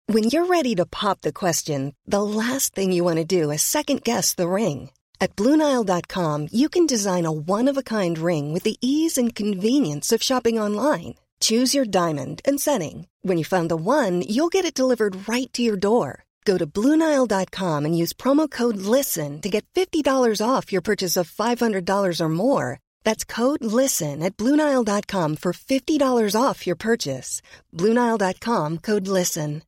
When you're ready to pop the question, the last thing you want to do is second-guess the ring. At BlueNile.com, you can design a one-of-a-kind ring with the ease and convenience of shopping online. Choose your diamond and setting. When you find the one, you'll get it delivered right to your door. Go to BlueNile.com and use promo code LISTEN to get $50 off your purchase of $500 or more. That's code LISTEN at BlueNile.com for $50 off your purchase. BlueNile.com, code LISTEN.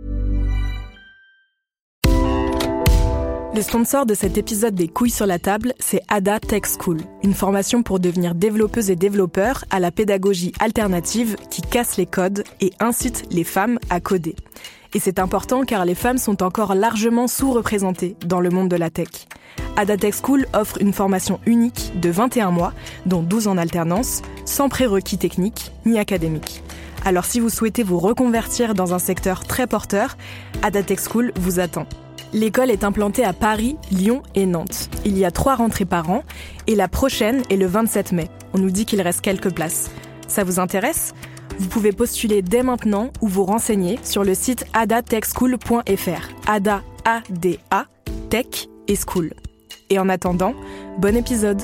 Le sponsor de cet épisode des Couilles sur la table, c'est Ada Tech School, une formation pour devenir développeuses et développeurs à la pédagogie alternative qui casse les codes et incite les femmes à coder. Et c'est important car les femmes sont encore largement sous-représentées dans le monde de la tech. Ada Tech School offre une formation unique de 21 mois, dont 12 en alternance, sans prérequis techniques ni académiques. Alors si vous souhaitez vous reconvertir dans un secteur très porteur, Ada Tech School vous attend. L'école est implantée à Paris, Lyon et Nantes. Il y a 3 rentrées par an et la prochaine est le 27 mai. On nous dit qu'il reste quelques places. Ça vous intéresse ? Vous pouvez postuler dès maintenant ou vous renseigner sur le site adatechschool.fr. Ada, A-D-A, Tech et School. Et en attendant, bon épisode.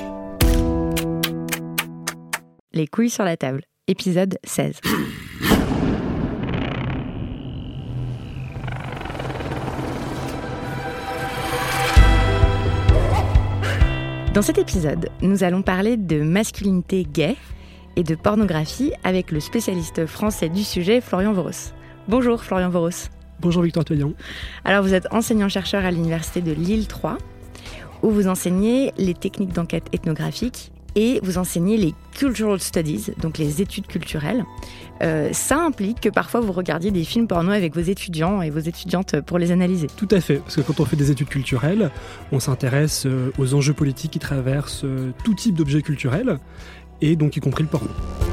Les couilles sur la table, épisode 16. Dans cet épisode, nous allons parler de masculinité gay et de pornographie avec le spécialiste français du sujet, Florian Voros. Bonjour Florian Voros. Bonjour Victoire Toyon. Alors vous êtes enseignant-chercheur à l'université de Lille 3, où vous enseignez les techniques d'enquête ethnographique et vous enseignez les cultural studies, donc les études culturelles. Ça implique que parfois vous regardiez des films porno avec vos étudiants et vos étudiantes pour les analyser. Tout à fait, parce que quand on fait des études culturelles, on s'intéresse aux enjeux politiques qui traversent tout type d'objets culturels, et donc y compris le porno.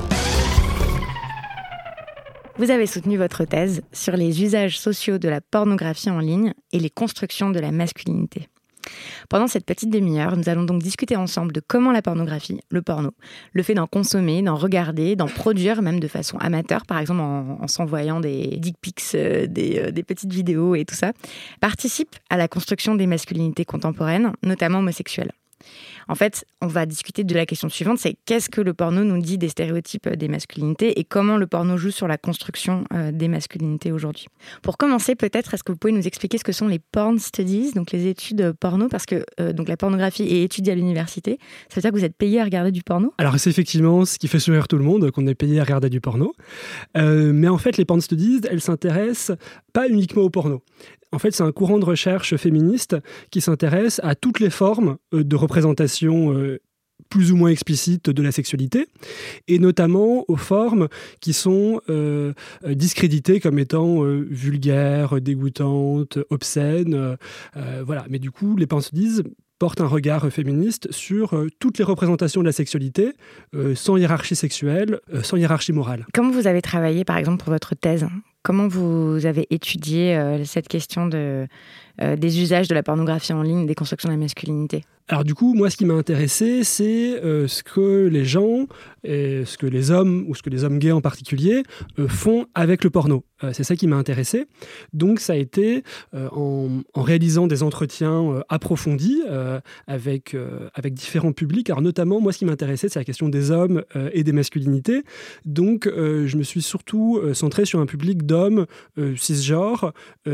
Vous avez soutenu votre thèse sur les usages sociaux de la pornographie en ligne et les constructions de la masculinité. Pendant cette petite demi-heure, nous allons donc discuter ensemble de comment la pornographie, le porno, le fait d'en consommer, d'en regarder, d'en produire, même de façon amateur, par exemple en s'envoyant des dick pics, des petites vidéos et tout ça, participe à la construction des masculinités contemporaines, notamment homosexuelles. En fait, on va discuter de la question suivante, c'est qu'est-ce que le porno nous dit des stéréotypes des masculinités et comment le porno joue sur la construction des masculinités aujourd'hui. Pour commencer, peut-être, est-ce que vous pouvez nous expliquer ce que sont les porn studies, donc les études porno, parce que donc la pornographie est étudiée à l'université, ça veut dire que vous êtes payé à regarder du porno ? Alors c'est effectivement ce qui fait sourire tout le monde, qu'on est payé à regarder du porno. Mais en fait, les porn studies, elles s'intéressent pas uniquement au porno. En fait, c'est un courant de recherche féministe qui s'intéresse à toutes les formes de représentation plus ou moins explicites de la sexualité, et notamment aux formes qui sont discréditées comme étant vulgaires, dégoûtantes, obscènes. Voilà. Mais du coup, les porn studies portent un regard féministe sur toutes les représentations de la sexualité, sans hiérarchie sexuelle, sans hiérarchie morale. Comment vous avez travaillé, par exemple, pour votre thèse ? Comment vous avez étudié cette question des usages de la pornographie en ligne, des constructions de la masculinité ? Alors du coup, moi, ce qui m'a intéressé, c'est ce que les gens, ce que les hommes, ou ce que les hommes gays en particulier, font avec le porno. C'est ça qui m'a intéressé. Donc ça a été en réalisant des entretiens approfondis avec différents publics. Alors notamment, moi, ce qui m'intéressait, c'est la question des hommes et des masculinités. Donc je me suis surtout centré sur un public d'hommes cisgenres,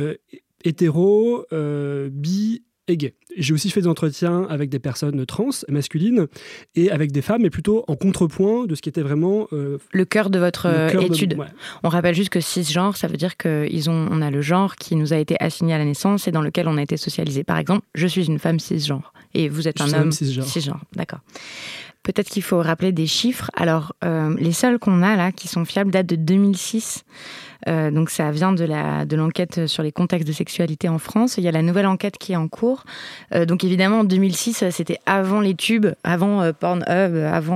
hétéros, bi et gay. J'ai aussi fait des entretiens avec des personnes trans, masculines, et avec des femmes, mais plutôt en contrepoint de ce qui était vraiment... le cœur de votre étude. Ouais. On rappelle juste que cisgenre, ça veut dire qu'on a le genre qui nous a été assigné à la naissance et dans lequel on a été socialisé. Par exemple, je suis une femme cisgenre, et vous êtes un homme cisgenre. D'accord. Peut-être qu'il faut rappeler des chiffres. Alors, les seuls qu'on a là, qui sont fiables, datent de 2006. Donc ça vient de l'enquête sur les contextes de sexualité en France. Il y a la nouvelle enquête qui est en cours. Donc évidemment, en 2006, c'était avant les tubes, avant Pornhub,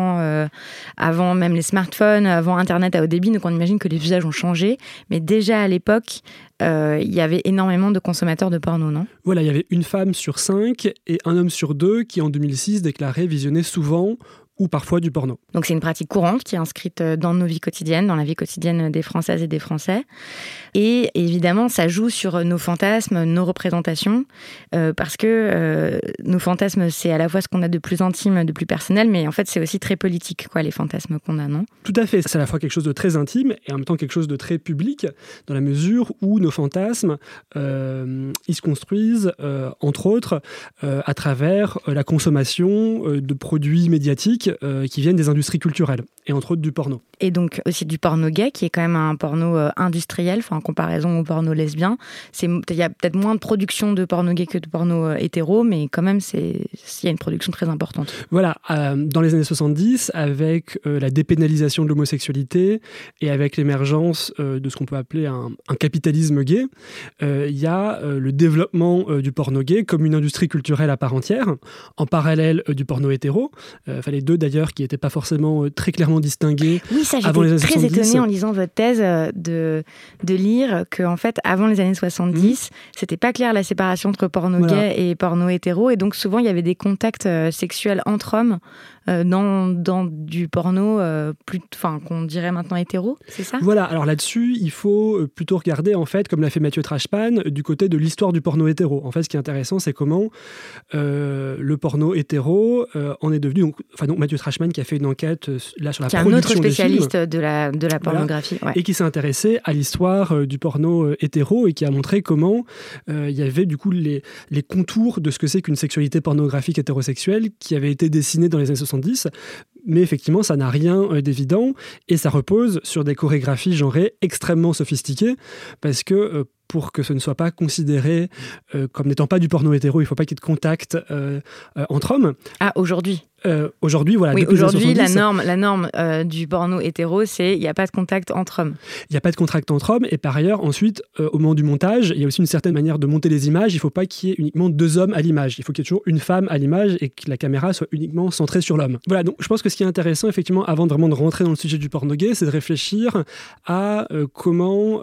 avant même les smartphones, avant Internet à haut débit. Donc on imagine que les usages ont changé. Mais déjà à l'époque, il y avait énormément de consommateurs de porno, non ? Voilà, il y avait une femme sur 5 et un homme sur 2 qui, en 2006, déclarait visionner souvent ou parfois du porno. Donc c'est une pratique courante qui est inscrite dans nos vies quotidiennes, dans la vie quotidienne des Françaises et des Français. Et évidemment, ça joue sur nos fantasmes, nos représentations, parce que nos fantasmes, c'est à la fois ce qu'on a de plus intime, de plus personnel, mais en fait, c'est aussi très politique, les fantasmes qu'on a, non ? Tout à fait. C'est à la fois quelque chose de très intime et en même temps quelque chose de très public, dans la mesure où nos fantasmes, ils se construisent, entre autres, à travers la consommation de produits médiatiques qui viennent des industries culturelles, et entre autres du porno. Et donc aussi du porno gay, qui est quand même un porno industriel, en comparaison au porno lesbien. Il y a peut-être moins de production de porno gay que de porno hétéro, mais quand même, il y a une production très importante. Voilà, dans les années 70, avec la dépénalisation de l'homosexualité et avec l'émergence de ce qu'on peut appeler un capitalisme gay, il y a le développement du porno gay comme une industrie culturelle à part entière, en parallèle du porno hétéro. Les deux d'ailleurs qui n'étaient pas forcément très clairement distingués. Oui, ça, j'étais très étonnée en lisant votre thèse de lire qu'en fait, avant les années 70, c'était pas clair la séparation entre porno gay et porno hétéro, et donc souvent il y avait des contacts sexuels entre hommes dans du porno qu'on dirait maintenant hétéro, c'est ça ? Voilà, alors là-dessus, il faut plutôt regarder, en fait, comme l'a fait Mathieu Trashman, du côté de l'histoire du porno hétéro. En fait, ce qui est intéressant, c'est comment le porno hétéro en est devenu... Donc Mathieu Trashman qui a fait une enquête là sur la production des films. Qui est un autre spécialiste de la pornographie. Voilà, et qui s'est intéressé à l'histoire du porno hétéro et qui a montré comment il y avait du coup les contours de ce que c'est qu'une sexualité pornographique hétérosexuelle qui avait été dessinée dans les années 70. Mais effectivement, ça n'a rien d'évident et ça repose sur des chorégraphies genrées extrêmement sophistiquées parce que pour que ce ne soit pas considéré comme n'étant pas du porno hétéro, il ne faut pas qu'il y ait de contact entre hommes. Ah, aujourd'hui ? Aujourd'hui, voilà. Oui, aujourd'hui, la norme du porno hétéro, c'est il n'y a pas de contact entre hommes. Il n'y a pas de contact entre hommes. Et par ailleurs, ensuite, au moment du montage, il y a aussi une certaine manière de monter les images. Il ne faut pas qu'il y ait uniquement 2 hommes à l'image. Il faut qu'il y ait toujours une femme à l'image et que la caméra soit uniquement centrée sur l'homme. Voilà, donc je pense que ce qui est intéressant, effectivement, avant vraiment de rentrer dans le sujet du porno gay, c'est de réfléchir à comment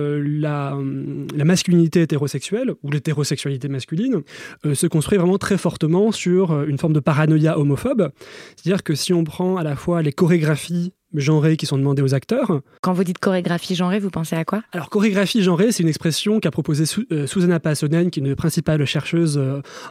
la masculinité hétérosexuelle, ou l'hétérosexualité masculine, se construit vraiment très fortement sur une forme de paranoïa homophobe. C'est-à-dire que si on prend à la fois les chorégraphies genrées qui sont demandées aux acteurs... Quand vous dites chorégraphie genrée, vous pensez à quoi ? Alors, chorégraphie genrée, c'est une expression qu'a proposée Susanna Paasonen, qui est une principale chercheuse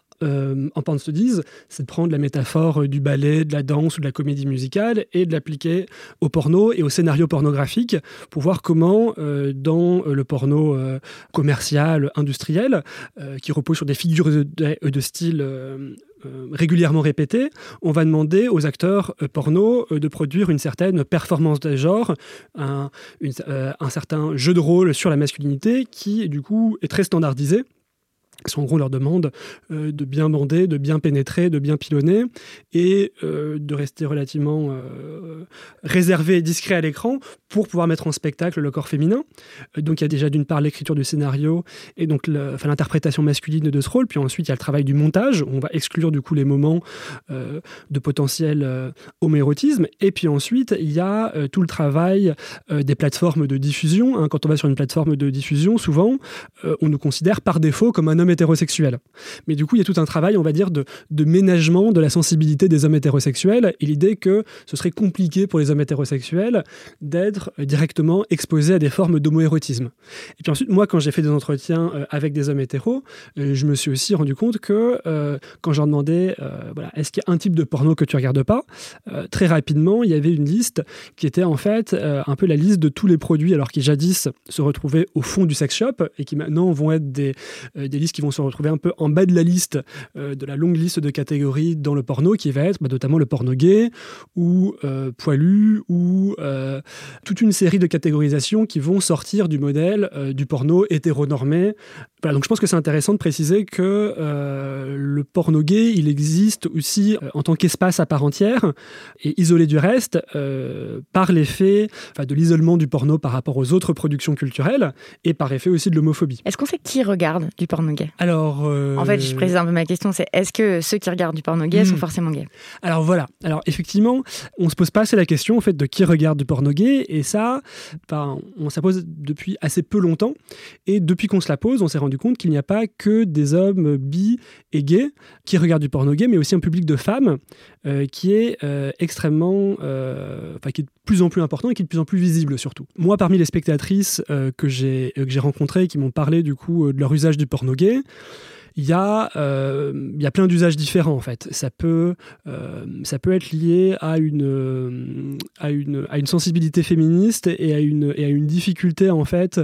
en porn studies, c'est de prendre la métaphore du ballet, de la danse ou de la comédie musicale et de l'appliquer au porno et au scénario pornographique pour voir comment, dans le porno commercial, industriel, qui repose sur des figures de style... régulièrement répétées, on va demander aux acteurs porno de produire une certaine performance de genre, un certain jeu de rôle sur la masculinité qui, du coup, est très standardisé. En gros, on leur demande de bien bander, de bien pénétrer, de bien pilonner et de rester relativement réservé et discret à l'écran pour pouvoir mettre en spectacle le corps féminin. Donc, il y a déjà d'une part l'écriture du scénario et donc l'interprétation masculine de ce rôle. Puis ensuite, il y a le travail du montage. On va exclure du coup les moments de potentiel homoérotisme. Et puis ensuite, il y a tout le travail des plateformes de diffusion. Quand on va sur une plateforme de diffusion, souvent, on nous considère par défaut comme un homme hétérosexuel. Mais du coup, il y a tout un travail, on va dire, de ménagement de la sensibilité des hommes hétérosexuels et l'idée que ce serait compliqué pour les hommes hétérosexuels d'être directement exposés à des formes d'homoérotisme. Et puis ensuite, moi, quand j'ai fait des entretiens avec des hommes hétéros, je me suis aussi rendu compte que quand je leur demandais est-ce qu'il y a un type de porno que tu regardes pas, très rapidement, il y avait une liste qui était en fait un peu la liste de tous les produits alors qui jadis se retrouvaient au fond du sex shop et qui maintenant vont être des listes qui vont se retrouver un peu en bas de la liste, de la longue liste de catégories dans le porno, qui va être notamment le porno gay ou poilu ou toute une série de catégorisations qui vont sortir du modèle du porno hétéronormé. Voilà, donc je pense que c'est intéressant de préciser que le porno gay, il existe aussi en tant qu'espace à part entière et isolé du reste par l'effet de l'isolement du porno par rapport aux autres productions culturelles et par effet aussi de l'homophobie. Est-ce qu'on sait qui regarde du porno gay ? Alors, en fait, je précise un peu ma question, c'est est-ce que ceux qui regardent du porno gay sont forcément gays ? Alors voilà, alors effectivement, on se pose pas assez la question en fait, de qui regarde du porno gay et ça, on se la pose depuis assez peu longtemps et depuis qu'on se la pose, on s'est rendu rendu compte qu'il n'y a pas que des hommes bi et gays qui regardent du porno gay, mais aussi un public de femmes qui est extrêmement, qui est de plus en plus important et qui est de plus en plus visible surtout. Moi, parmi les spectatrices que j'ai rencontrées, qui m'ont parlé du coup de leur usage du porno gay, il y a plein d'usages différents en fait. Ça peut être lié à une sensibilité féministe et à une difficulté en fait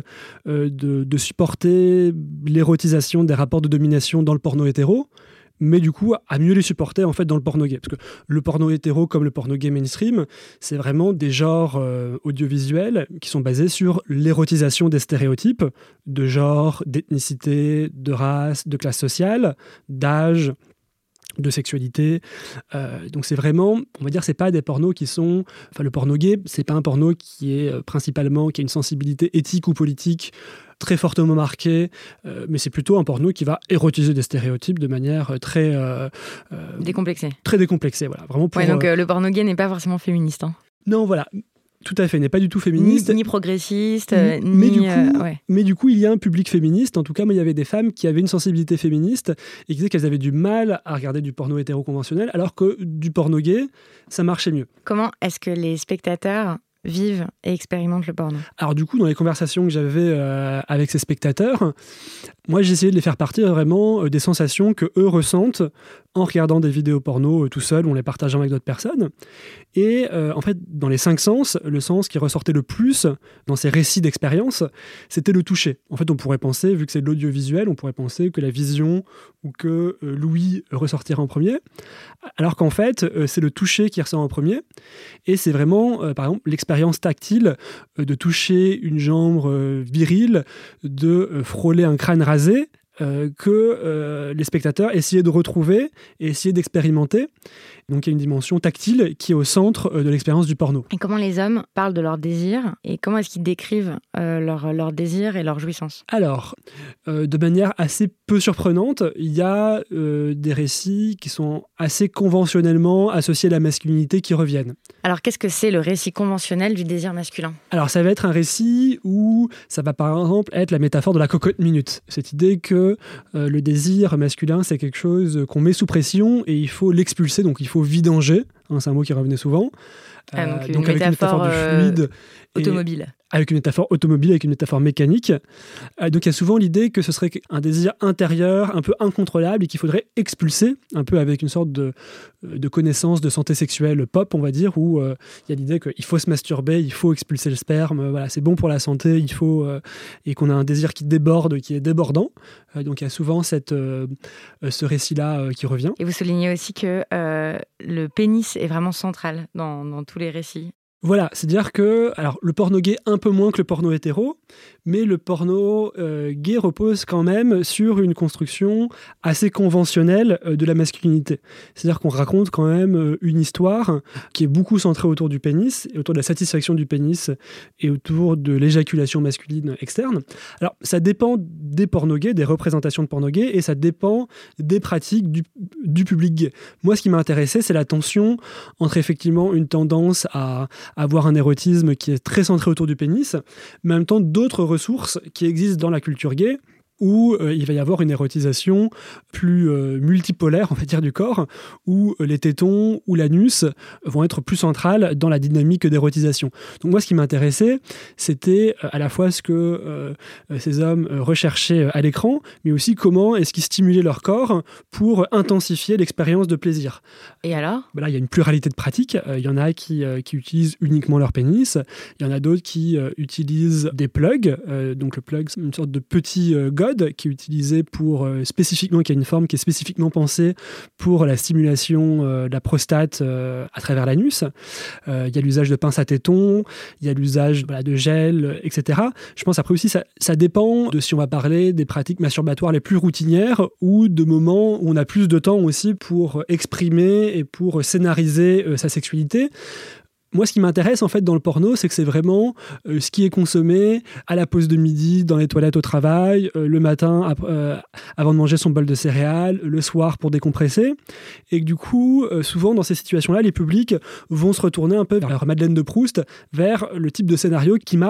de supporter l'érotisation des rapports de domination dans le porno hétéro, mais du coup à mieux les supporter en fait dans le porno gay, parce que le porno hétéro comme le porno gay mainstream, c'est vraiment des genres audiovisuels qui sont basés sur l'érotisation des stéréotypes de genre, d'ethnicité, de race, de classe sociale, d'âge, de sexualité. Donc c'est vraiment, on va dire, c'est pas des pornos qui sont... Enfin, le porno gay, c'est pas un porno qui est principalement, qui a une sensibilité éthique ou politique très fortement marquée, mais c'est plutôt un porno qui va érotiser des stéréotypes de manière très... décomplexée. Très décomplexée, voilà. Vraiment pour, donc le porno gay n'est pas forcément féministe. Hein. Non, voilà. Tout à fait, n'est pas du tout féministe. Ni progressiste, mais du coup, il y a un public féministe. En tout cas, moi, il y avait des femmes qui avaient une sensibilité féministe et qui disaient qu'elles avaient du mal à regarder du porno hétéro-conventionnel, alors que du porno gay, ça marchait mieux. Comment est-ce que les spectateurs vivent et expérimentent le porno? Alors du coup, dans les conversations que j'avais avec ces spectateurs, moi j'essayais de les faire partir vraiment des sensations que eux ressentent en regardant des vidéos porno tout seuls, en les partageant avec d'autres personnes. Et en fait, dans les 5 sens, le sens qui ressortait le plus dans ces récits d'expérience, c'était le toucher. En fait, on pourrait penser, vu que c'est de l'audiovisuel, on pourrait penser que la vision ou que l'ouïe ressortirait en premier, alors qu'en fait, c'est le toucher qui ressort en premier. Et c'est vraiment, par exemple, l'expérience tactile de toucher une jambe virile, de frôler un crâne rasé, que les spectateurs essayaient de retrouver et essayaient d'expérimenter. Donc il y a une dimension tactile qui est au centre de l'expérience du porno. Et comment les hommes parlent de leurs désirs et comment est-ce qu'ils décrivent leurs désirs et leurs jouissances? Alors, de manière assez peu surprenante, il y a des récits qui sont assez conventionnellement associés à la masculinité qui reviennent. Alors qu'est-ce que c'est le récit conventionnel du désir masculin? Alors ça va être un récit où ça va par exemple être la métaphore de la cocotte minute. Cette idée que le désir masculin c'est quelque chose qu'on met sous pression et il faut l'expulser, donc il faut vidanger, c'est un mot qui revenait souvent. Donc avec une métaphore du fluide automobile. Avec une métaphore automobile, avec une métaphore mécanique. Donc il y a souvent l'idée que ce serait un désir intérieur, un peu incontrôlable, et qu'il faudrait expulser, un peu avec une sorte de connaissance de santé sexuelle pop, on va dire, où il y a l'idée qu'il faut se masturber, il faut expulser le sperme, voilà, c'est bon pour la santé, il faut, et qu'on a un désir qui déborde, qui est débordant. Donc il y a souvent ce récit-là qui revient. Et vous soulignez aussi que le pénis est vraiment central dans tous les récits. Voilà, c'est-à-dire que alors, le porno gay un peu moins que le porno hétéro, mais le porno gay repose quand même sur une construction assez conventionnelle de la masculinité. C'est-à-dire qu'on raconte quand même une histoire qui est beaucoup centrée autour du pénis, et autour de la satisfaction du pénis et autour de l'éjaculation masculine externe. Alors, ça dépend des pornos gays, des représentations de porno gay, et ça dépend des pratiques du public gay. Moi, ce qui m'a intéressé, c'est la tension entre effectivement une tendance à avoir un érotisme qui est très centré autour du pénis, mais en même temps d'autres ressources qui existent dans la culture gay, où il va y avoir une érotisation plus multipolaire, on va dire, du corps, où les tétons ou l'anus vont être plus centrales dans la dynamique d'érotisation. Donc moi, ce qui m'intéressait, c'était à la fois ce que ces hommes recherchaient à l'écran, mais aussi comment est-ce qu'ils stimulaient leur corps pour intensifier l'expérience de plaisir. Et alors ? Là, il y a une pluralité de pratiques. Il y en a qui utilisent uniquement leur pénis. Il y en a d'autres qui utilisent des plugs. Donc le plug, c'est une sorte de petit qui est utilisé pour spécifiquement, qui a une forme qui est spécifiquement pensée pour la stimulation de la prostate à travers l'anus. Il y a l'usage de pinces à tétons, il y a l'usage de gel, etc. Je pense après aussi, ça dépend de si on va parler des pratiques masturbatoires les plus routinières ou de moments où on a plus de temps aussi pour exprimer et pour scénariser sa sexualité. Moi, ce qui m'intéresse en fait dans le porno, c'est que c'est vraiment ce qui est consommé à la pause de midi, dans les toilettes au travail, le matin avant de manger son bol de céréales, le soir pour décompresser. Et que du coup, souvent dans ces situations-là, les publics vont se retourner un peu vers leur Madeleine de Proust, vers le type de scénario qui marche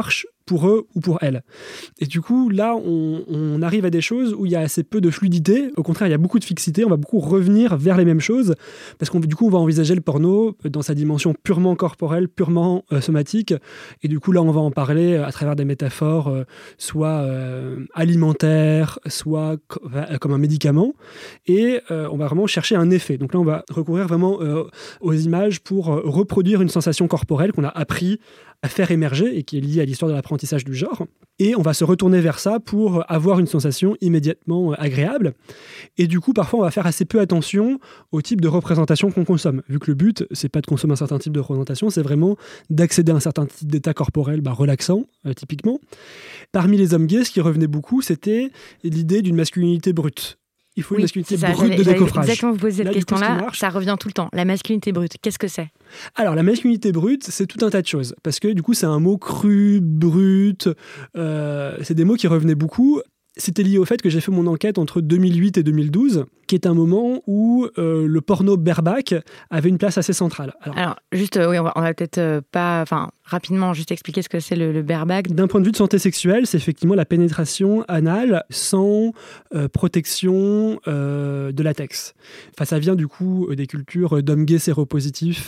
pour eux ou pour elles. Et du coup, là, on arrive à des choses où il y a assez peu de fluidité. Au contraire, il y a beaucoup de fixité. On va beaucoup revenir vers les mêmes choses parce qu'on du coup, on va envisager le porno dans sa dimension purement corporelle, purement somatique. Et du coup, là, on va en parler à travers des métaphores soit alimentaires, soit comme un médicament. Et on va vraiment chercher un effet. Donc là, on va recourir vraiment aux images pour reproduire une sensation corporelle qu'on a appris à faire émerger et qui est liée à l'histoire de l'apprentissage du genre. Et on va se retourner vers ça pour avoir une sensation immédiatement agréable. Et du coup, parfois, on va faire assez peu attention au type de représentation qu'on consomme. Vu que le but, c'est pas de consommer un certain type de représentation, c'est vraiment d'accéder à un certain type d'état corporel relaxant, typiquement. Parmi les hommes gays, ce qui revenait beaucoup, c'était l'idée d'une masculinité brute. Il faut une masculinité brute de décoffrage. Exactement, vous posez cette question-là, ça revient tout le temps. La masculinité brute, qu'est-ce que c'est ? Alors, la masculinité brute, c'est tout un tas de choses. Parce que du coup, c'est un mot cru, brut. C'est des mots qui revenaient beaucoup. C'était lié au fait que j'ai fait mon enquête entre 2008 et 2012, qui est un moment où le porno bareback avait une place assez centrale. Alors juste, oui, on va peut-être rapidement juste expliquer ce que c'est le bareback. D'un point de vue de santé sexuelle, c'est effectivement la pénétration anale sans protection de latex. Enfin, ça vient du coup des cultures d'hommes gays séropositifs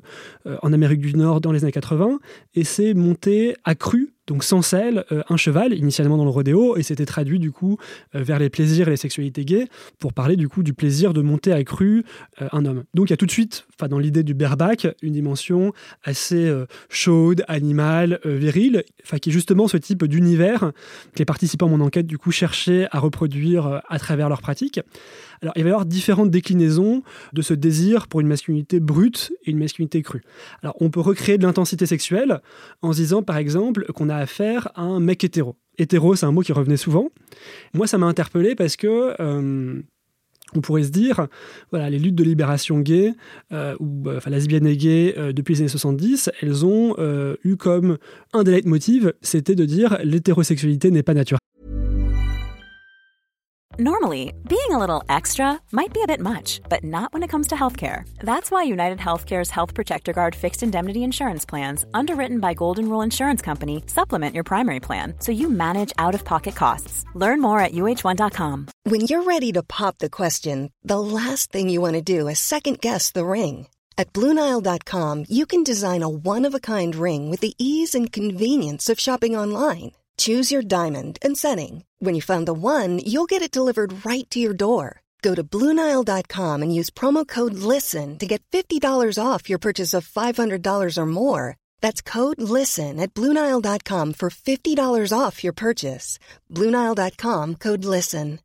en Amérique du Nord dans les années 80, et c'est monté à cru, donc sans selle, un cheval, initialement dans le rodéo, et c'était traduit du coup vers les plaisirs et les sexualités gays, pour parler du coup du plaisir de monter à cru un homme. Donc il y a tout de suite, dans l'idée du bareback, une dimension assez chaude, animale, virile, qui est justement ce type d'univers que les participants à mon enquête du coup cherchaient à reproduire à travers leur pratique. Alors, il va y avoir différentes déclinaisons de ce désir pour une masculinité brute et une masculinité crue. Alors, on peut recréer de l'intensité sexuelle en se disant, par exemple, qu'on a affaire à un mec hétéro. Hétéro, c'est un mot qui revenait souvent. Moi, ça m'a interpellé parce que on pourrait se dire, les luttes de libération gay, ou lesbiennes et gays, depuis les années 70, elles ont eu comme un des leitmotivs, c'était de dire l'hétérosexualité n'est pas naturelle. Normally, being a little extra might be a bit much, but not when it comes to healthcare. That's why United Healthcare's Health Protector Guard fixed indemnity insurance plans, underwritten by Golden Rule Insurance Company, supplement your primary plan so you manage out-of-pocket costs. Learn more at uh1.com. When you're ready to pop the question, the last thing you want to do is second-guess the ring. At BlueNile.com, you can design a one-of-a-kind ring with the ease and convenience of shopping online. Choose your diamond and setting. When you find the one, you'll get it delivered right to your door. Go to BlueNile.com and use promo code LISTEN to get $50 off your purchase of $500 or more. That's code LISTEN at BlueNile.com for $50 off your purchase. BlueNile.com, code LISTEN.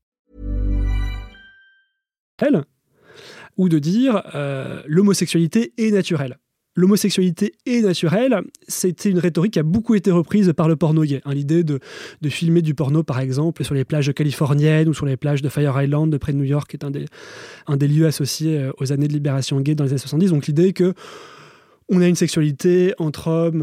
Ou de dire l'homosexualité est naturelle. L'homosexualité est naturelle, c'était une rhétorique qui a beaucoup été reprise par le porno gay. L'idée de filmer du porno, par exemple, sur les plages californiennes ou sur les plages de Fire Island, près de New York, qui est un des lieux associés aux années de libération gay dans les années 70. Donc l'idée que on a une sexualité entre hommes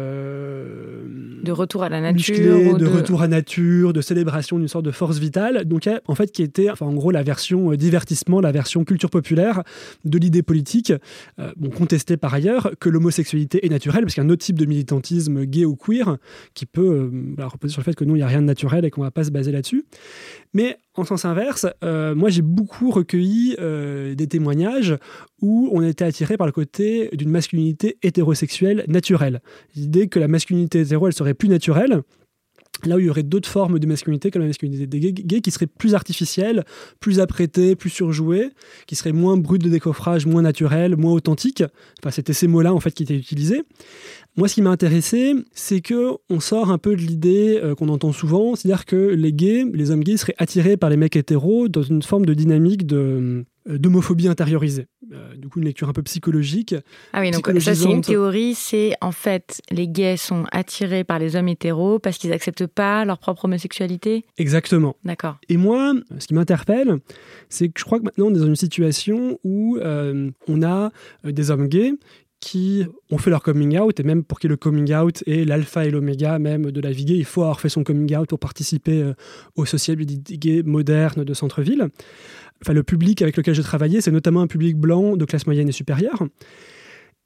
de retour à la nature, musclés, de retour à nature, de célébration d'une sorte de force vitale, donc en fait qui était en gros la version divertissement, la version culture populaire de l'idée politique, contestée par ailleurs, que l'homosexualité est naturelle, parce qu'il y a un autre type de militantisme gay ou queer qui peut reposer sur le fait que non, il n'y a rien de naturel et qu'on ne va pas se baser là-dessus. Mais en sens inverse, moi j'ai beaucoup recueilli des témoignages où on était attiré par le côté d'une masculinité hétérosexuelle naturelle. L'idée que la masculinité hétéro, elle serait plus naturelle, là où il y aurait d'autres formes de masculinité comme la masculinité des gays qui seraient plus artificielles, plus apprêtées, plus surjouées, qui seraient moins brutes de décoffrage, moins naturelles, moins authentiques. Enfin, c'était ces mots-là en fait qui étaient utilisés. Moi, ce qui m'a intéressé, c'est qu'on sort un peu de l'idée qu'on entend souvent, c'est-à-dire que les gays, les hommes gays seraient attirés par les mecs hétéros dans une forme de dynamique d'homophobie intériorisée. Du coup, une lecture un peu psychologique. Ah oui, donc ça, c'est une théorie, c'est en fait, les gays sont attirés par les hommes hétéros parce qu'ils n'acceptent pas leur propre homosexualité. Exactement. D'accord. Et moi, ce qui m'interpelle, c'est que je crois que maintenant, on est dans une situation où on a des hommes gays qui ont fait leur coming out, et même pour qu'il y ait le coming out et l'alpha et l'oméga même de la vie gay, il faut avoir fait son coming out pour participer aux sociabilités gays modernes de centre-ville. Enfin, le public avec lequel j'ai travaillé, c'est notamment un public blanc de classe moyenne et supérieure.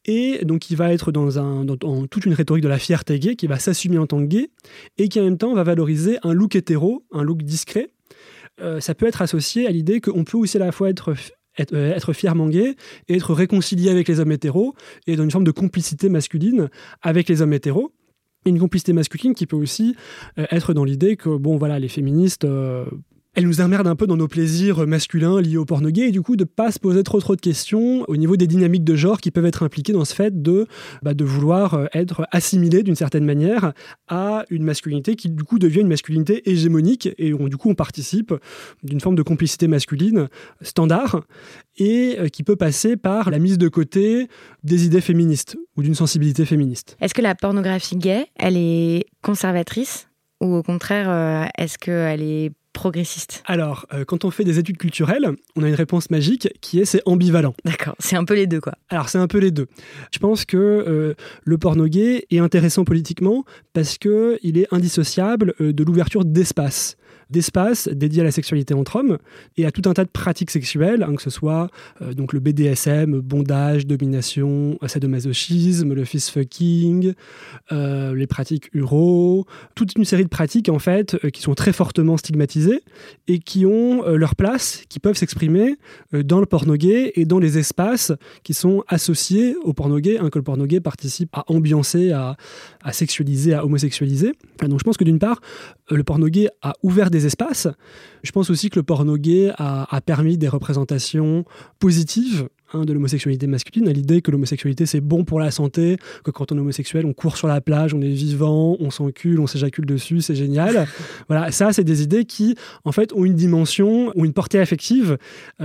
Et donc il va être dans toute une rhétorique de la fierté gay, qui va s'assumer en tant que gay, et qui en même temps va valoriser un look hétéro, un look discret. Ça peut être associé à l'idée qu'on peut aussi à la fois être fièrement gay et être réconcilié avec les hommes hétéros, et dans une forme de complicité masculine avec les hommes hétéros. Une complicité masculine qui peut aussi être dans l'idée que, les féministes, elles nous emmerdent un peu dans nos plaisirs masculins liés au porno gay, et du coup de ne pas se poser trop de questions au niveau des dynamiques de genre qui peuvent être impliquées dans ce fait de vouloir être assimilé d'une certaine manière à une masculinité qui du coup devient une masculinité hégémonique, et on participe d'une forme de complicité masculine standard, et qui peut passer par la mise de côté des idées féministes ou d'une sensibilité féministe. Est-ce que la pornographie gay, elle est conservatrice, ou au contraire, est-ce qu'elle est progressiste? Alors, quand on fait des études culturelles, on a une réponse magique qui est c'est ambivalent. D'accord, c'est un peu les deux, quoi. Alors, c'est un peu les deux. Je pense que le porno gay est intéressant politiquement parce qu'il est indissociable de l'ouverture d'espace dédiés à la sexualité entre hommes et à tout un tas de pratiques sexuelles, que ce soit donc le BDSM, bondage, domination, sadomasochisme, le fist-fucking, les pratiques uro, toute une série de pratiques en fait qui sont très fortement stigmatisées et qui ont leur place, qui peuvent s'exprimer dans le porno gay et dans les espaces qui sont associés au porno gay, que le porno gay participe à ambiancer, à sexualiser, à homosexualiser. Donc je pense que d'une part, le porno gay a ouvert des espaces. Je pense aussi que le porno gay a permis des représentations positives de l'homosexualité masculine, à l'idée que l'homosexualité c'est bon pour la santé, que quand on est homosexuel on court sur la plage, on est vivant, on s'encule, on s'éjacule dessus, c'est génial. Voilà, ça c'est des idées qui en fait ont une dimension, ont une portée affective,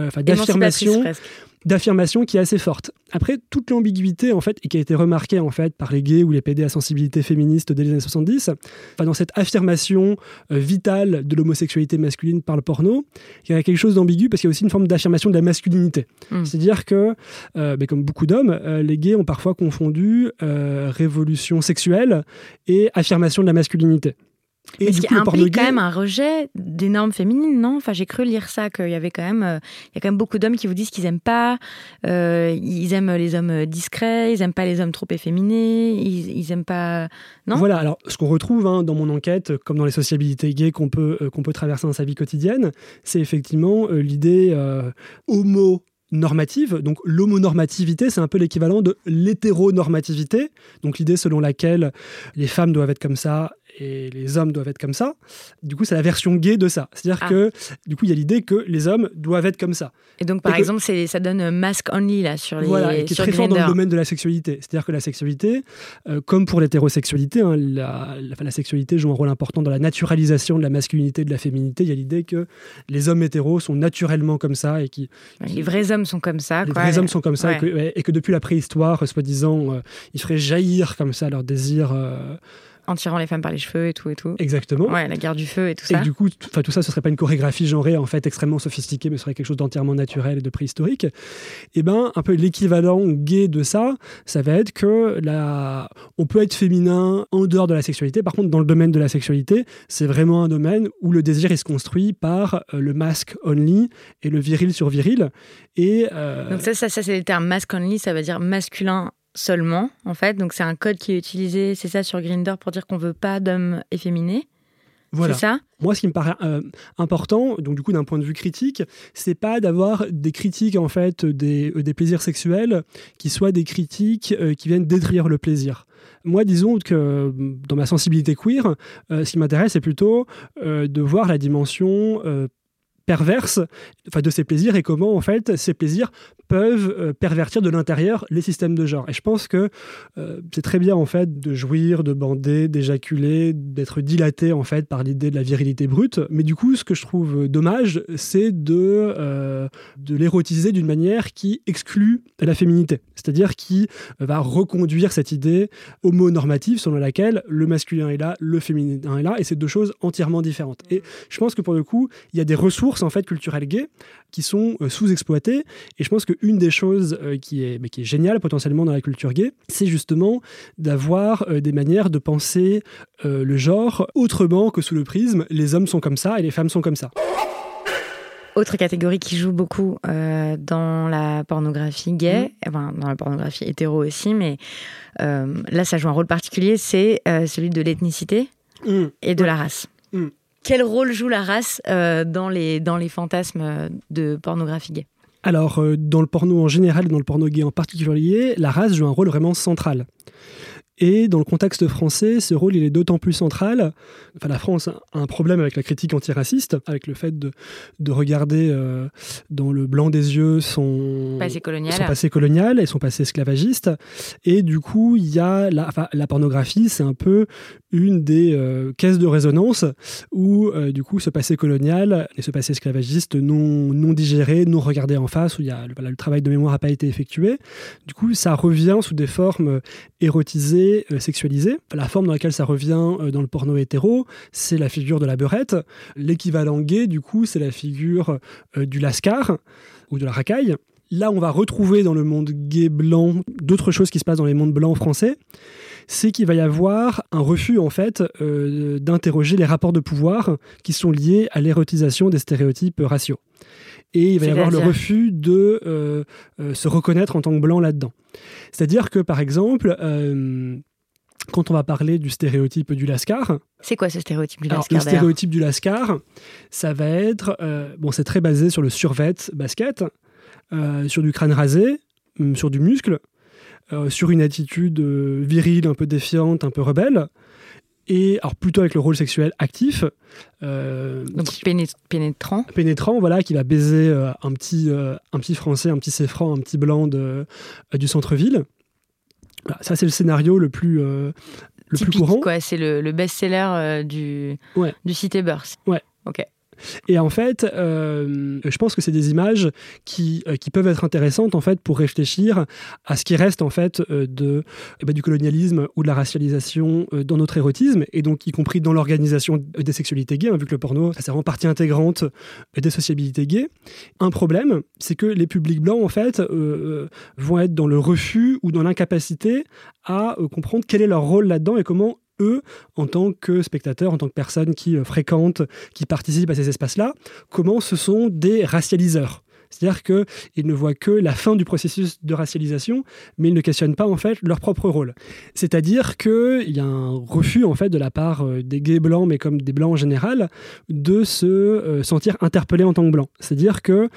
d'affirmation qui est assez forte. Après, toute l'ambiguïté en fait, et qui a été remarquée en fait par les gays ou les PD à sensibilité féministe dès les années 70, dans cette affirmation vitale de l'homosexualité masculine par le porno, il y a quelque chose d'ambigu parce qu'il y a aussi une forme d'affirmation de la masculinité. C'est-à-dire que, comme beaucoup d'hommes, les gays ont parfois confondu révolution sexuelle et affirmation de la masculinité. Et ce qui implique quand même un rejet des normes féminines, non ? Enfin, j'ai cru lire ça, qu'il y avait quand même beaucoup d'hommes qui vous disent qu'ils aiment pas, ils aiment les hommes discrets, ils aiment pas les hommes trop efféminés, ils aiment pas, non ? Voilà. Alors ce qu'on retrouve dans mon enquête, comme dans les sociabilités gays qu'on peut traverser dans sa vie quotidienne, c'est effectivement l'idée normative. Donc l'homonormativité, c'est un peu l'équivalent de l'hétéronormativité. Donc l'idée selon laquelle les femmes doivent être comme ça et les hommes doivent être comme ça. Du coup, c'est la version gay de ça. C'est-à-dire que, du coup, il y a l'idée que les hommes doivent être comme ça. Et donc, par exemple, ça donne mask only là, sur les Voilà, et qui est très fort dans le domaine de la sexualité. C'est-à-dire que la sexualité, comme pour l'hétérosexualité, la sexualité joue un rôle important dans la naturalisation de la masculinité et de la féminité. Il y a l'idée que les hommes hétéros sont naturellement comme ça. Les vrais hommes sont comme ça. Les vrais hommes sont comme ça, et que depuis la préhistoire, soi-disant, ils feraient jaillir comme ça leur désir... en tirant les femmes par les cheveux et tout. Exactement. Ouais, la guerre du feu et tout ça. Et du coup, tout ça, ce serait pas une chorégraphie genrée, en fait, extrêmement sophistiquée, mais ce serait quelque chose d'entièrement naturel et de préhistorique. Et un peu l'équivalent gay de ça va être que on peut être féminin en dehors de la sexualité. Par contre, dans le domaine de la sexualité, c'est vraiment un domaine où le désir il se construit par le mask only et le viril sur viril. Donc ça, c'est le terme mask only, ça veut dire masculin seulement, en fait. Donc, c'est un code qui est utilisé, c'est ça, sur Grindr, pour dire qu'on veut pas d'hommes efféminés. Voilà. C'est ça ? Moi, ce qui me paraît important, donc du coup, d'un point de vue critique, c'est pas d'avoir des critiques, en fait, des plaisirs sexuels qui soient des critiques qui viennent détruire le plaisir. Moi, disons que dans ma sensibilité queer, ce qui m'intéresse, c'est plutôt de voir la dimension perverse de ces plaisirs et comment, en fait, ces plaisirs peuvent pervertir de l'intérieur les systèmes de genre. Et je pense que c'est très bien, en fait, de jouir, de bander, d'éjaculer, d'être dilaté, en fait, par l'idée de la virilité brute. Mais du coup, ce que je trouve dommage, c'est de l'érotiser d'une manière qui exclut la féminité. C'est-à-dire qui va reconduire cette idée homonormative selon laquelle le masculin est là, le féminin est là, et c'est deux choses entièrement différentes. Et je pense que, pour le coup, il y a des ressources, en fait, culturelles gays qui sont sous-exploitées. Et je pense qu'une des choses qui est géniale potentiellement dans la culture gay, c'est justement d'avoir des manières de penser le genre autrement que sous le prisme « les hommes sont comme ça et les femmes sont comme ça ». Autre catégorie qui joue beaucoup dans la pornographie gay, enfin dans la pornographie hétéro aussi, mais là ça joue un rôle particulier, c'est celui de l'ethnicité et de la race. Quel rôle joue la race dans les fantasmes de pornographie gay ? Alors, dans le porno en général et dans le porno gay en particulier, la race joue un rôle vraiment central. Et dans le contexte français, ce rôle il est d'autant plus central. Enfin, la France a un problème avec la critique antiraciste, avec le fait de regarder dans le blanc des yeux son passé colonial et son passé esclavagiste. Et du coup, il y a la pornographie, c'est un peu une des caisses de résonance où du coup ce passé colonial et ce passé esclavagiste non digéré, non regardé en face, où le travail de mémoire n'a pas été effectué. Du coup, ça revient sous des formes érotisées, sexualisée. La forme dans laquelle ça revient dans le porno hétéro, c'est la figure de la beurette. L'équivalent gay, du coup, c'est la figure du lascar ou de la racaille. Là, on va retrouver dans le monde gay blanc d'autres choses qui se passent dans les mondes blancs français. C'est qu'il va y avoir un refus, en fait, d'interroger les rapports de pouvoir qui sont liés à l'érotisation des stéréotypes raciaux. Et il va y avoir le refus de se reconnaître en tant que blanc là-dedans. C'est-à-dire que, par exemple, quand on va parler du stéréotype du lascar... C'est quoi ce stéréotype du lascar ? Le stéréotype du lascar, ça va être... c'est très basé sur le survêt basket, sur du crâne rasé, sur du muscle, sur une attitude virile, un peu défiante, un peu rebelle. Et alors plutôt avec le rôle sexuel actif. Donc pénétrant. Pénétrant, voilà, qui va baiser un petit Français, un petit Céfran, un petit blanc du centre-ville. Voilà, ça, c'est le scénario le plus courant. Quoi, c'est le best-seller du Cité Beurs. Ouais. Ok. Et en fait, je pense que c'est des images qui peuvent être intéressantes en fait pour réfléchir à ce qui reste en fait du colonialisme ou de la racialisation dans notre érotisme, et donc y compris dans l'organisation des sexualités gays, vu que le porno, c'est vraiment partie intégrante des sociabilités gays. Un problème, c'est que les publics blancs en fait vont être dans le refus ou dans l'incapacité à comprendre quel est leur rôle là-dedans et comment eux, en tant que spectateurs, en tant que personnes qui fréquentent, qui participent à ces espaces-là, comment ce sont des racialiseurs. C'est-à-dire qu'ils ne voient que la fin du processus de racialisation, mais ils ne questionnent pas en fait leur propre rôle. C'est-à-dire qu'il y a un refus en fait de la part des gays blancs, mais comme des blancs en général, de se sentir interpellés en tant que blancs. C'est-à-dire que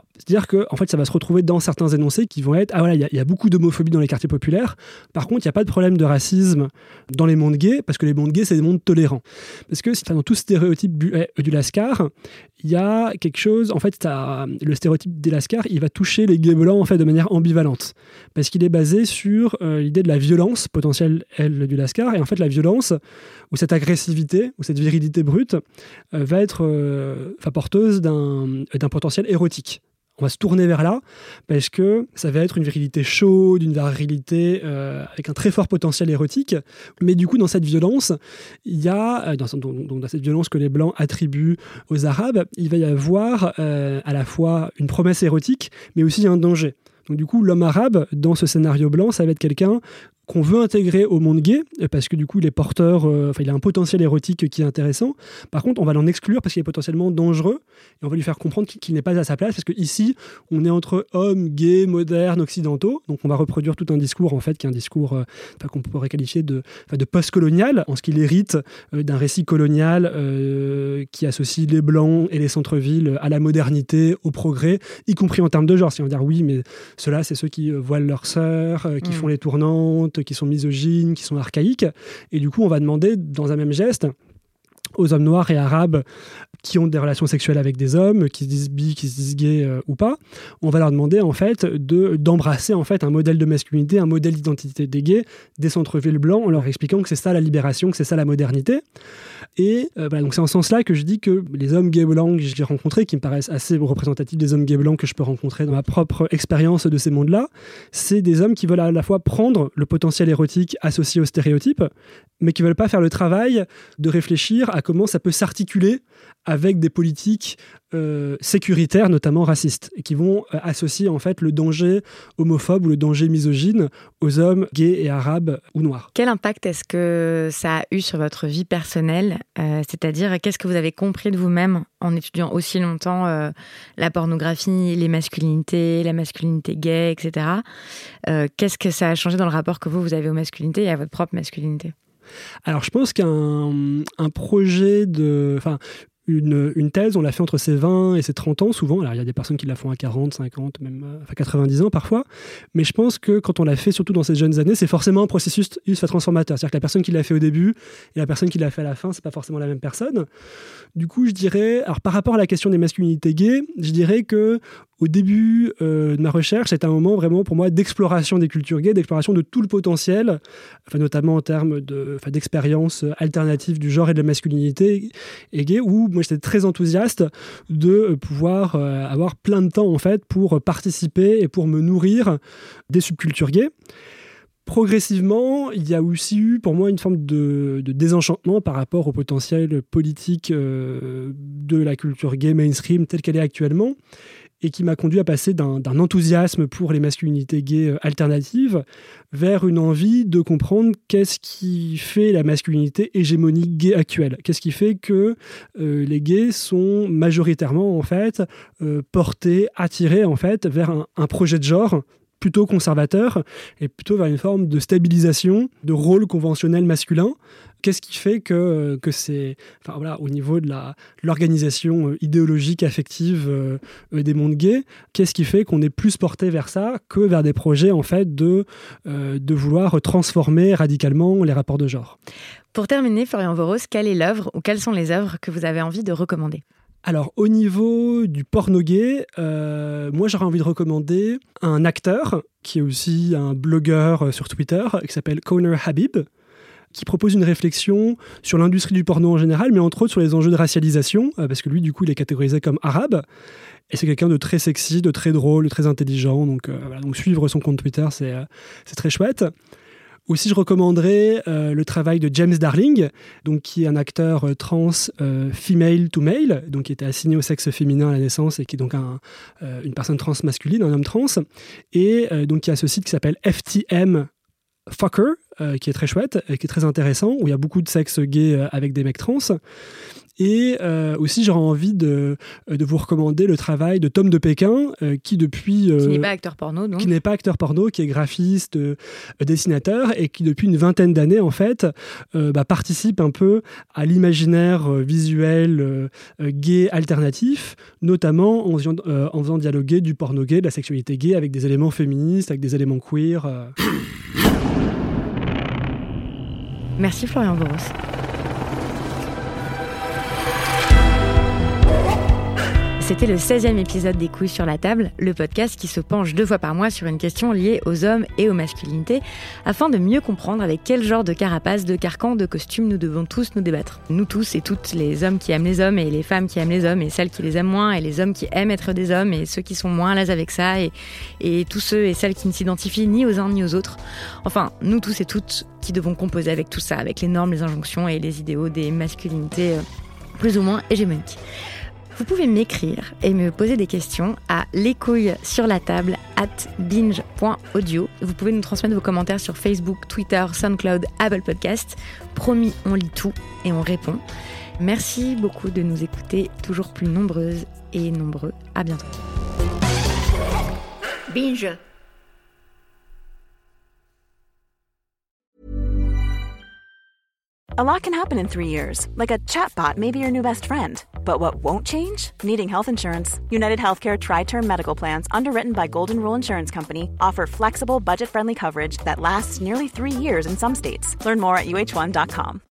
en fait ça va se retrouver dans certains énoncés qui vont être il y a beaucoup d'homophobie dans les quartiers populaires. Par contre, il n'y a pas de problème de racisme dans les mondes gays, parce que les mondes gays c'est des mondes tolérants. Parce que dans tout stéréotype du lascar, il y a quelque chose, en fait, le stéréotype des lascars, il va toucher les gays blancs en fait de manière ambivalente, parce qu'il est basé sur l'idée de la violence potentielle du lascar, et en fait la violence ou cette agressivité ou cette virilité brute va être porteuse d'un potentiel érotique. On va se tourner vers là parce que ça va être une virilité chaude, une virilité avec un très fort potentiel érotique. Mais du coup, dans cette violence, il y a, dans cette violence que les Blancs attribuent aux Arabes, il va y avoir à la fois une promesse érotique, mais aussi un danger. Donc du coup, l'homme arabe, dans ce scénario blanc, ça va être quelqu'un qu'on veut intégrer au monde gay, parce que du coup, il est porteur, il a un potentiel érotique qui est intéressant. Par contre, on va l'en exclure parce qu'il est potentiellement dangereux, et on va lui faire comprendre qu'il n'est pas à sa place, parce qu'ici, on est entre hommes gays, modernes, occidentaux, donc on va reproduire tout un discours, en fait, qui est un discours qu'on pourrait qualifier de post-colonial, en ce qu'il hérite d'un récit colonial qui associe les Blancs et les centres-villes à la modernité, au progrès, y compris en termes de genre. Si on va dire oui, mais ceux-là, c'est ceux qui voilent leurs sœurs, qui font les tournantes, qui sont misogynes, qui sont archaïques. Et du coup, on va demander, dans un même geste, aux hommes noirs et arabes qui ont des relations sexuelles avec des hommes, qui se disent bi, qui se disent gays ou pas, on va leur demander en fait d'embrasser en fait un modèle de masculinité, un modèle d'identité des gays, des centres-villes blancs, en leur expliquant que c'est ça la libération, que c'est ça la modernité. Et donc c'est en ce sens-là que je dis que les hommes gays blancs que j'ai rencontrés, qui me paraissent assez représentatifs des hommes gays blancs que je peux rencontrer dans ma propre expérience de ces mondes-là, c'est des hommes qui veulent à la fois prendre le potentiel érotique associé aux stéréotypes, mais qui ne veulent pas faire le travail de réfléchir à comment ça peut s'articuler avec des politiques sécuritaires, notamment racistes, et qui vont associer en fait le danger homophobe ou le danger misogyne aux hommes gays et arabes ou noirs. Quel impact est-ce que ça a eu sur votre vie personnelle ? C'est-à-dire, qu'est-ce que vous avez compris de vous-même en étudiant aussi longtemps la pornographie, les masculinités, la masculinité gay, etc. Qu'est-ce que ça a changé dans le rapport que vous avez aux masculinités et à votre propre masculinité ? Alors, je pense qu'un projet une thèse, on l'a fait entre ses 20 et ses 30 ans, souvent. Alors, il y a des personnes qui la font à 40, 50, même 90 ans parfois. Mais je pense que quand on l'a fait, surtout dans ces jeunes années, c'est forcément un processus transformateur. C'est-à-dire que la personne qui l'a fait au début et la personne qui l'a fait à la fin, c'est pas forcément la même personne. Du coup, je dirais, alors par rapport à la question des masculinités gays, je dirais que au début de ma recherche, c'était un moment vraiment pour moi d'exploration des cultures gays, d'exploration de tout le potentiel, notamment en termes d'expériences alternatives du genre et de la masculinité et gay, où moi j'étais très enthousiaste de pouvoir avoir plein de temps en fait pour participer et pour me nourrir des subcultures gays. Progressivement, il y a aussi eu pour moi une forme de désenchantement par rapport au potentiel politique de la culture gay mainstream telle qu'elle est actuellement, et qui m'a conduit à passer d'un enthousiasme pour les masculinités gays alternatives vers une envie de comprendre qu'est-ce qui fait la masculinité hégémonique gay actuelle. Qu'est-ce qui fait que les gays sont majoritairement en fait portés, attirés en fait vers un projet de genre plutôt conservateur et plutôt vers une forme de stabilisation de rôle conventionnel masculin. Qu'est-ce qui fait que c'est, au niveau de l'organisation idéologique, affective des mondes gays, qu'est-ce qui fait qu'on est plus porté vers ça que vers des projets en fait de vouloir transformer radicalement les rapports de genre. Pour terminer, Florian Voros, quelle est l'œuvre ou quelles sont les œuvres que vous avez envie de recommander ? Alors, au niveau du porno gay, moi, j'aurais envie de recommander un acteur qui est aussi un blogueur sur Twitter, qui s'appelle Conor Habib, qui propose une réflexion sur l'industrie du porno en général, mais entre autres sur les enjeux de racialisation, parce que lui, du coup, il est catégorisé comme arabe. Et c'est quelqu'un de très sexy, de très drôle, de très intelligent. Donc suivre son compte Twitter, c'est très chouette. Aussi, je recommanderais le travail de James Darling, donc, qui est un acteur trans female to male, donc qui était assigné au sexe féminin à la naissance et qui est donc une personne trans masculine, un homme trans, et donc qui a ce site qui s'appelle FTM Fucker, qui est très chouette et qui est très intéressant, où il y a beaucoup de sexe gay avec des mecs trans. Et aussi, j'aurais envie de vous recommander le travail de Tom de Pékin, qui depuis... qui n'est pas acteur porno, donc. Qui n'est pas acteur porno, qui est graphiste, dessinateur, et qui depuis une vingtaine d'années, en fait, participe un peu à l'imaginaire visuel gay alternatif, notamment en faisant dialoguer du porno gay, de la sexualité gay, avec des éléments féministes, avec des éléments queer. Merci Florian Voros. C'était le 16e épisode des Couilles sur la table, le podcast qui se penche 2 fois par mois sur une question liée aux hommes et aux masculinités, afin de mieux comprendre avec quel genre de carapace, de carcan, de costume nous devons tous nous débattre. Nous tous et toutes, les hommes qui aiment les hommes et les femmes qui aiment les hommes et celles qui les aiment moins et les hommes qui aiment être des hommes et ceux qui sont moins à l'aise avec ça et tous ceux et celles qui ne s'identifient ni aux uns ni aux autres. Enfin, nous tous et toutes qui devons composer avec tout ça, avec les normes, les injonctions et les idéaux des masculinités plus ou moins hégémoniques. Vous pouvez m'écrire et me poser des questions à lescouilles-sur-la-table@binge.audio. Vous pouvez nous transmettre vos commentaires sur Facebook, Twitter, SoundCloud, Apple Podcast. Promis, on lit tout et on répond. Merci beaucoup de nous écouter, toujours plus nombreuses et nombreux. À bientôt. Binge. A lot can happen in 3 years, like a chatbot may be your new best friend. But what won't change? Needing health insurance. United Healthcare Tri-Term Medical Plans, underwritten by Golden Rule Insurance Company, offer flexible, budget-friendly coverage that lasts nearly 3 years in some states. Learn more at uh1.com.